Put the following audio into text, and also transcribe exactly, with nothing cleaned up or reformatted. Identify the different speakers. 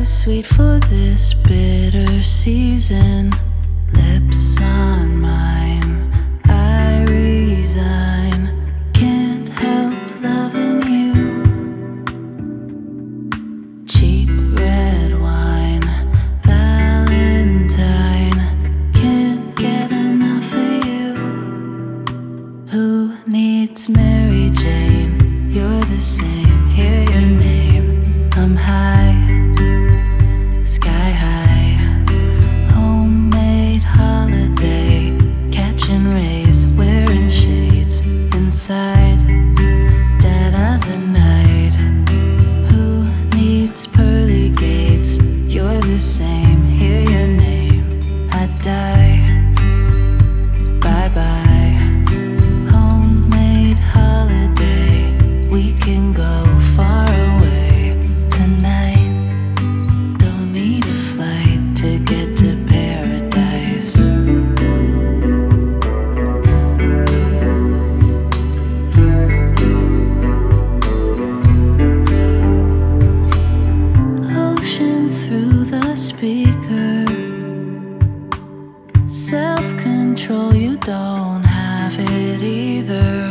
Speaker 1: sweet for this bitter season. Lips on mine, I resign. Can't help loving you. Cheap red wine, Valentine. Can't get enough of you. Who needs Mary Jane? You're the same, hear your name. I'm high, sky high. Homemade holiday, catching rays, wearing shades inside. Dead of the night. Who needs pearly gates? You're the same, hear your name. I die, bye bye. Homemade holiday, we can go far away tonight. Don't need a flight to get to paradise. Ocean through the speaker. Self-control, you don't